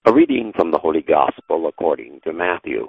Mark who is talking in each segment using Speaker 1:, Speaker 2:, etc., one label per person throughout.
Speaker 1: A reading from the Holy Gospel according to Matthew.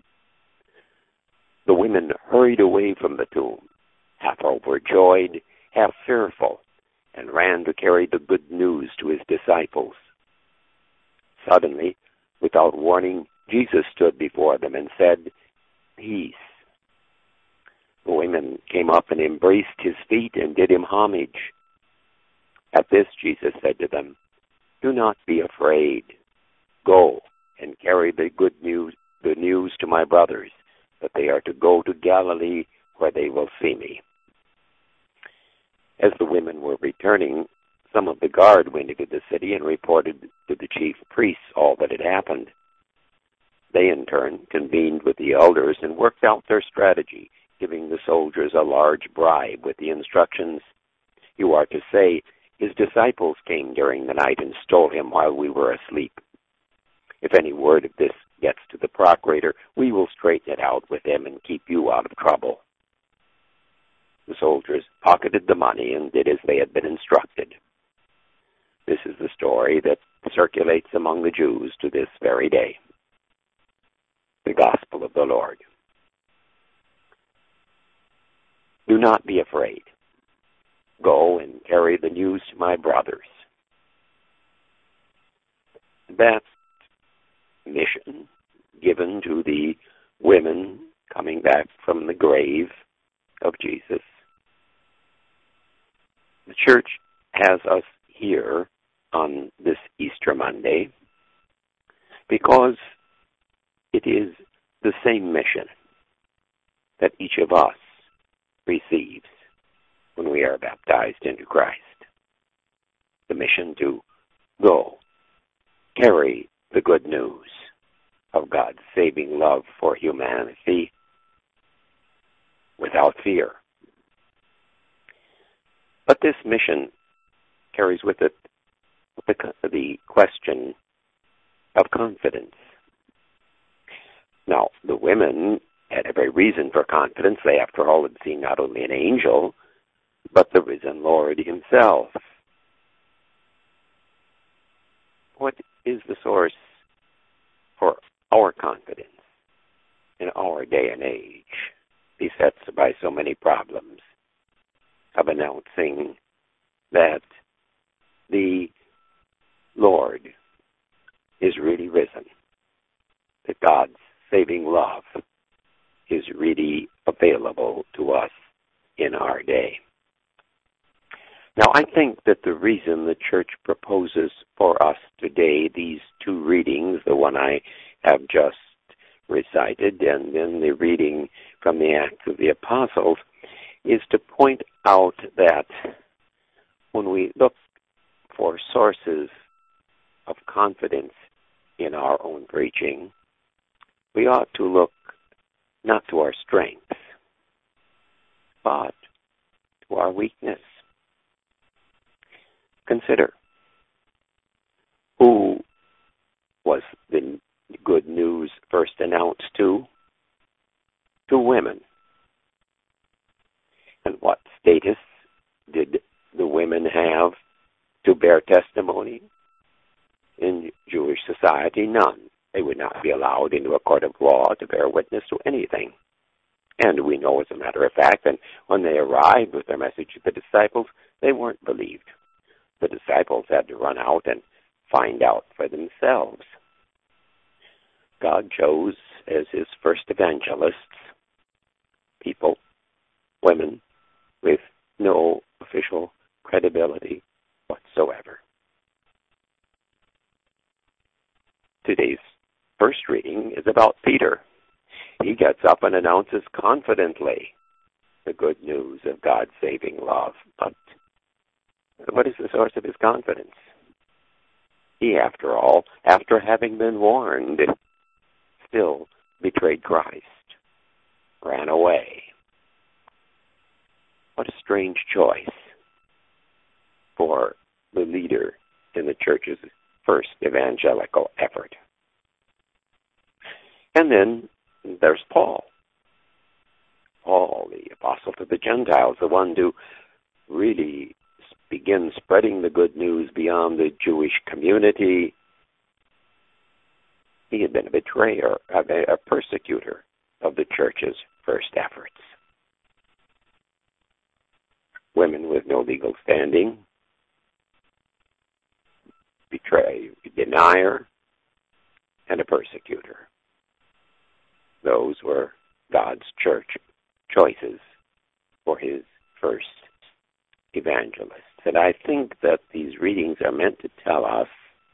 Speaker 1: The women hurried away from the tomb, half overjoyed, half fearful, and ran to carry the good news to his disciples. Suddenly, without warning, Jesus stood before them and said, "Peace." The women came up and embraced his feet and did him homage. At this, Jesus said to them, "Do not be afraid. Go and carry the news to my brothers, that they are to go to Galilee, where they will see me." As the women were returning, some of the guard went into the city and reported to the chief priests all that had happened. They, in turn, convened with the elders and worked out their strategy, giving the soldiers a large bribe with the instructions, "You are to say, 'His disciples came during the night and stole him while we were asleep.' If any word of this gets to the procurator, we will straighten it out with him and keep you out of trouble." The soldiers pocketed the money and did as they had been instructed. This is the story that circulates among the Jews to this very day. The Gospel of the Lord. Do not be afraid. Go and carry the news to my brothers. That's mission given to the women coming back from the grave of Jesus. The church has us here on this Easter Monday because it is the same mission that each of us receives when we are baptized into Christ. The mission to go, carry the good news of God's saving love for humanity without fear. But this mission carries with it the question of confidence. Now, the women had every reason for confidence. They, after all, had seen not only an angel, but the risen Lord himself. What is the source for our confidence in our day and age, beset by so many problems, of announcing that the Lord is really risen, that God's saving love is really available to us in our day? Now, I think that the reason the church proposes for us today these two readings, the one I have just recited and then the reading from the Acts of the Apostles, is to point out that when we look for sources of confidence in our own preaching, we ought to look not to our strengths, but to our weakness. Consider, who was the good news first announced to? To women. And what status did the women have to bear testimony? In Jewish society, none. They would not be allowed into a court of law to bear witness to anything. And we know, as a matter of fact, that when they arrived with their message to the disciples, they weren't believed. The disciples had to run out and find out for themselves. God chose as his first evangelists people, women, with no official credibility whatsoever. Today's first reading is about Peter. He gets up and announces confidently the good news of God's saving love. But what is the source of his confidence? He, after all, after having been warned, still betrayed Christ, ran away. What a strange choice for the leader in the church's first evangelical effort. And then there's Paul. Paul, the apostle to the Gentiles, the one to really begin spreading the good news beyond the Jewish community, He had been a betrayer, a persecutor of the church's first efforts. Women with no legal standing, denier, and a persecutor. Those were God's church choices for his first evangelists. And I think that these readings are meant to tell us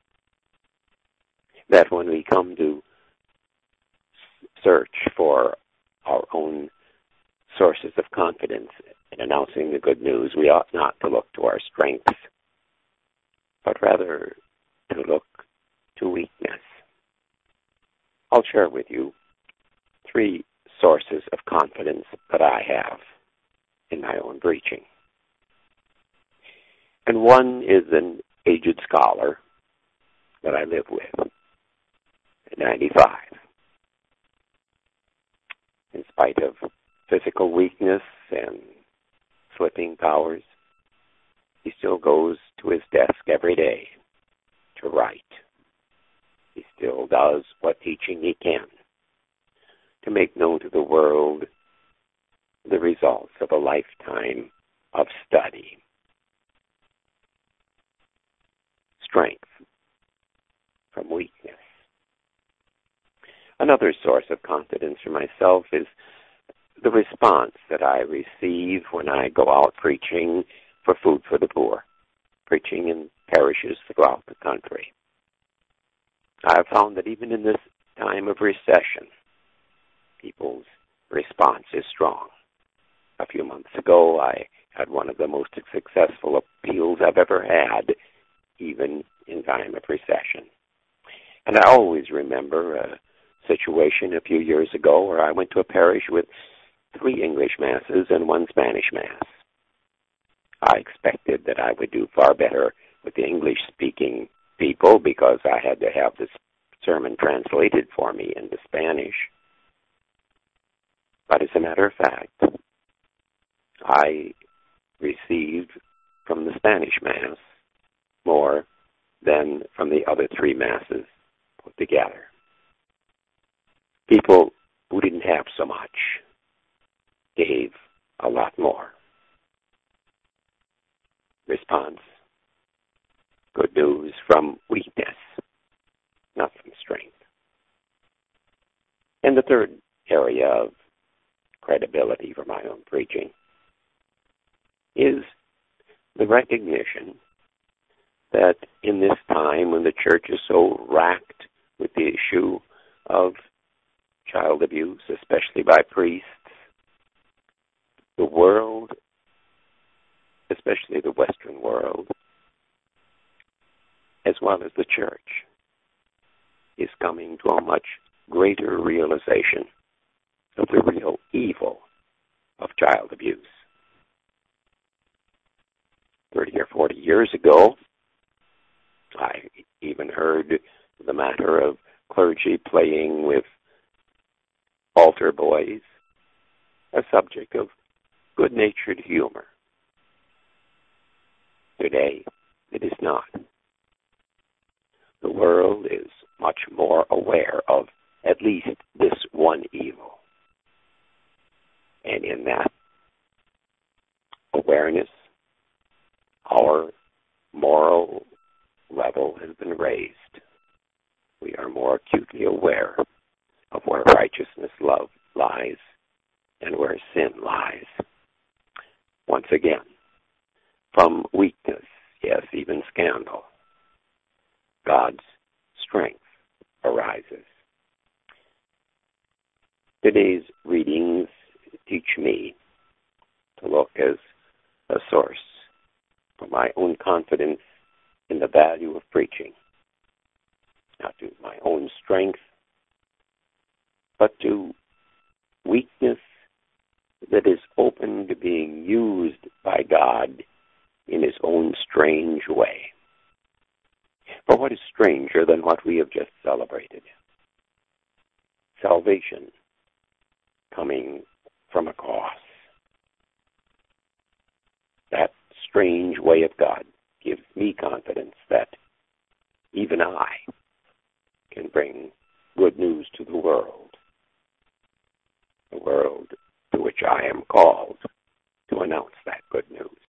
Speaker 1: that when we come to search for our own sources of confidence in announcing the good news, we ought not to look to our strengths, but rather to look to weakness. I'll share with you 3 sources of confidence that I have in my own preaching. And one is an aged scholar that I live with, at 95. In spite of physical weakness and slipping powers, he still goes to his desk every day to write. He still does what teaching he can to make known to the world the results of a lifetime of study. Strength from weakness. Another source of confidence for myself is the response that I receive when I go out preaching for Food for the Poor, preaching in parishes throughout the country. I have found that even in this time of recession, people's response is strong. A few months ago, I had one of the most successful appeals I've ever had, even in time of recession. And I always remember a situation a few years ago where I went to a parish with 3 English masses and 1 Spanish mass. I expected that I would do far better with the English-speaking people because I had to have this sermon translated for me into Spanish. But as a matter of fact, I received from the Spanish mass more than from the other 3 masses put together. People who didn't have so much gave a lot more. Response: good news from weakness, not from strength. And the third area of credibility for my own preaching is the recognition that in this time when the church is so racked with the issue of child abuse, especially by priests, the world, especially the Western world, as well as the church, is coming to a much greater realization of the real evil of child abuse. 30 or 40 years ago, I even heard the matter of clergy playing with altar boys, a subject of good-natured humor. Today, it is not. The world is much more aware of at least this one evil. And in that awareness, our moral level has been raised. We are more acutely aware of where righteousness, love lies and where sin lies. Once again, from weakness, yes, even scandal, God's strength arises. Today's readings teach me to look as a source for my own confidence in the value of preaching, not to my own strength, but to weakness that is open to being used by God in his own strange way. For what is stranger than what we have just celebrated? Salvation coming from a cross. That strange way of God gives me confidence that even I can bring good news to the world to which I am called to announce that good news.